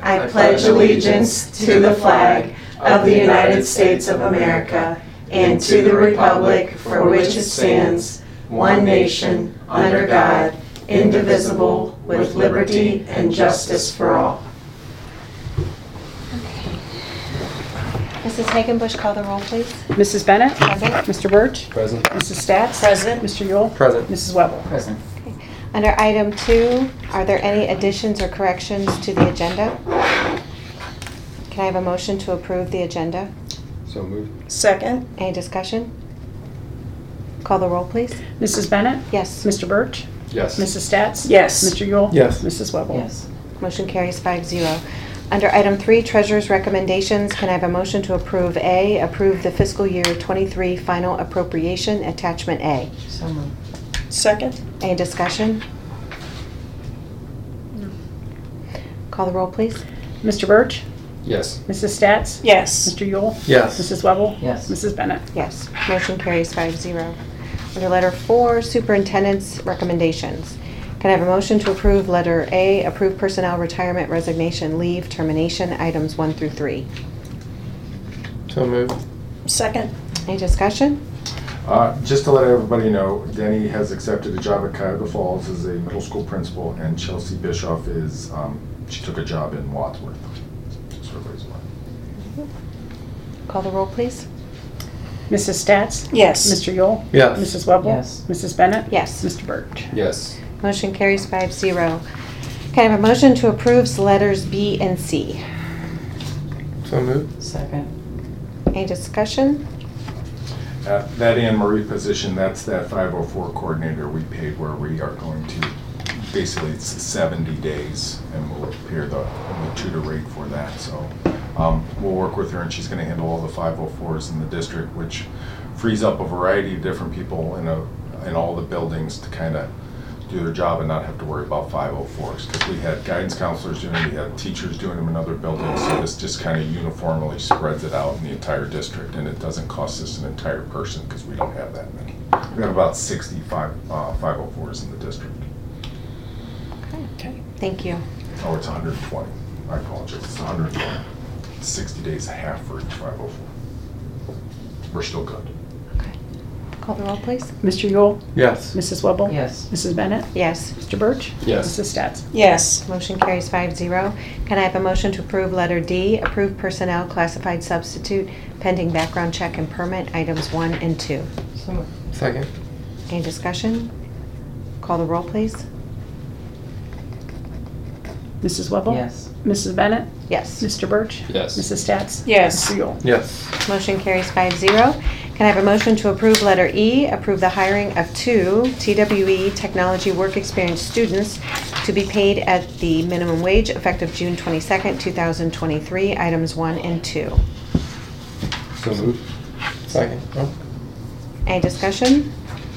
I pledge allegiance to the flag of the United States of America and to the republic for which it stands, one nation, under God, indivisible, with liberty and justice for all. Mrs. Hagenbusch, call the roll, please. Mrs. Bennett? Present. Mr. Birch? Present. Mrs. Stats? Present. Mr. Yule? Present. Mrs. Webble? Present. Under item 2, are there any additions or corrections to the agenda? Can I have a motion to approve the agenda? So moved. Second? Any discussion? Call the roll, please. Mrs. Bennett? Yes. Mr. Birch? Yes. Mrs. Stats? Yes. Mr. Yule? Yes. Mrs. Webble? Yes. Motion carries 5-0. Under item 3, treasurer's recommendations, can I have a motion to approve A, approve the fiscal year 23 final appropriation, attachment A? So moved. Second? Any discussion? Call the roll, please. Mr. Birch? Yes. Mrs. Stats? Yes. Mr. Yule? Yes. Mrs. Webble? Yes. Mrs. Bennett? Yes. Motion carries 5-0. Under letter 4, superintendent's recommendations. Can I have a motion to approve letter A, approve personnel retirement, resignation, leave, termination, items 1 through 3? So moved. Second? Any discussion? Just to let everybody know, Denny has accepted a job at Cuyahoga Falls as a middle school principal, and Chelsea Bischoff is, she took a job in Wadsworth. Just so everybody's aware. Call the roll, please. Mrs. Stats? Yes. Mr. Yule? Yes. Mrs. Webble? Yes. Mrs. Bennett? Yes. Mr. Birch? Yes. Motion carries 5-0. Can I have a motion to approve letters B and C? So moved. Second? Any discussion? That Anne Marie position, that's that 504 coordinator we paid, where we are going to, basically it's 70 days, and we'll appear the tutor rate for that. So we'll work with her, and she's going to handle all the 504s in the district, which frees up a variety of different people in all the buildings to kind of do their job and not have to worry about 504s. Because we had guidance counselors doing them, we had teachers doing them in other buildings, so this just kind of uniformly spreads it out in the entire district, and it doesn't cost us an entire person because we don't have that many. We have about 65 504s in the district. Okay. Thank you. Oh, it's 120. I apologize. It's 120. 60 days a half for each 504. We're still good. Okay. Call the roll, please. Mr. Yule? Yes. Mrs. Webble? Yes. Mrs. Bennett? Yes. Mr. Birch? Yes. Mrs. Stats? Yes. Motion carries 5-0. Can I have a motion to approve letter D, approve personnel classified substitute pending background check and permit, items 1 and 2? So moved. Second. Any discussion? Call the roll, please. Mrs. Webble? Yes. Mrs. Bennett? Yes. Mr. Birch? Yes. Mrs. Stats? Yes. Mr. Yule? Yes. Motion carries 5-0. Can I have a motion to approve letter E, approve the hiring of 2 TWE technology work experience students to be paid at the minimum wage effective June 22nd, 2023, items 1 and 2? So moved. Second. Oh. Any discussion?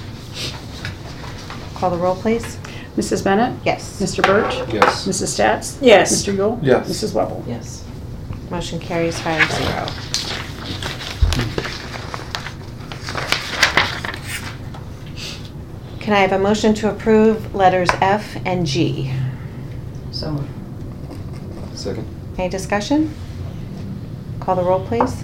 Call the roll, please. Mrs. Bennett? Yes. Mr. Birch? Yes. Mrs. Stats? Yes. Mr. Yule? Yes. Mrs. Webble? Yes. Motion carries 5-0. Can I have a motion to approve letters F and G? So moved. Second. Any discussion? Call the roll, please.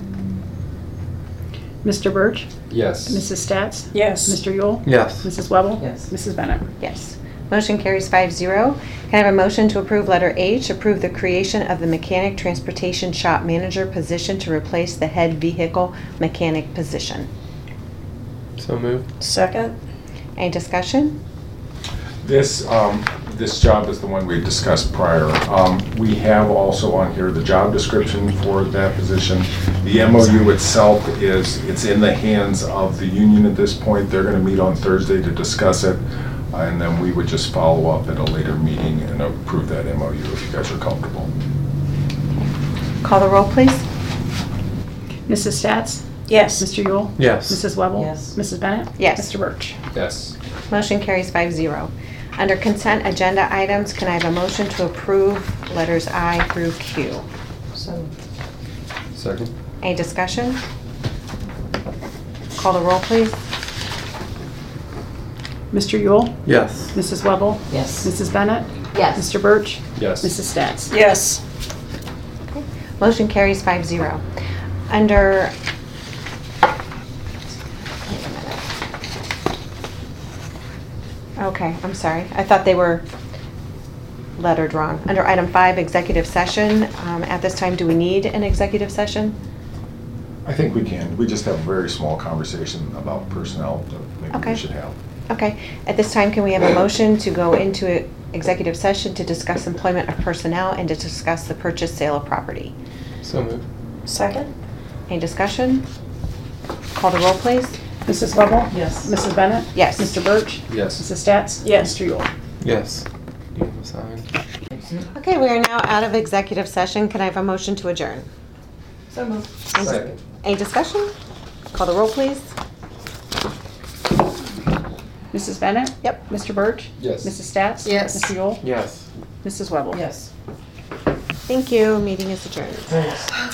Mr. Birch? Yes. Mrs. Stats? Yes. Mr. Yule? Yes. Mrs. Webble? Yes. Mrs. Bennett? Yes. Motion carries 5-0. Can I have a motion to approve letter H, approve the creation of the mechanic transportation shop manager position to replace the head vehicle mechanic position? So moved. Second? Any discussion? This job is the one we discussed prior. We have also on here the job description for that position. The MOU itself it's in the hands of the union at this point. They're going to meet on Thursday to discuss it, and then we would just follow up at a later meeting and approve that MOU if you guys are comfortable. Call the roll, please. Mrs. Stats? Yes. Mr. Yule? Yes. Mrs. Webble? Yes. Mrs. Bennett? Yes. Mr. Birch? Yes. Motion carries 5-0. Under consent agenda items, can I have a motion to approve letters I through Q? So moved. Second. Any discussion? Call the roll, please. Mr. Yule? Yes. Mrs. Webble? Yes. Mrs. Bennett? Yes. Mr. Birch? Yes. Mrs. Stats? Yes. Motion carries 5-0. Under... Okay, I'm sorry. I thought they were lettered wrong. Under item 5, executive session. At this time, do we need an executive session? I think we can. We just have a very small conversation about personnel that maybe Okay. we should have. Okay. At this time, can we have a motion to go into executive session to discuss employment of personnel and to discuss the purchase, sale of property? So moved. Second? Any discussion? Call the roll, please. Mrs. Lovell? Yes. Mrs. Bennett? Yes. Mr. Birch? Yes. Mrs. Stats? Yes. Mr. Yule? Yes. Do you have a sign? Okay, we are now out of executive session. Can I have a motion to adjourn? So moved. Second. Any discussion? Call the roll, please. Mrs. Bennett? Yep. Mr. Birch? Yes. Mrs. Stats? Yes. Mr. Yule? Yes. Mrs. Webble? Yes. Thank you. Meeting is adjourned. Thanks.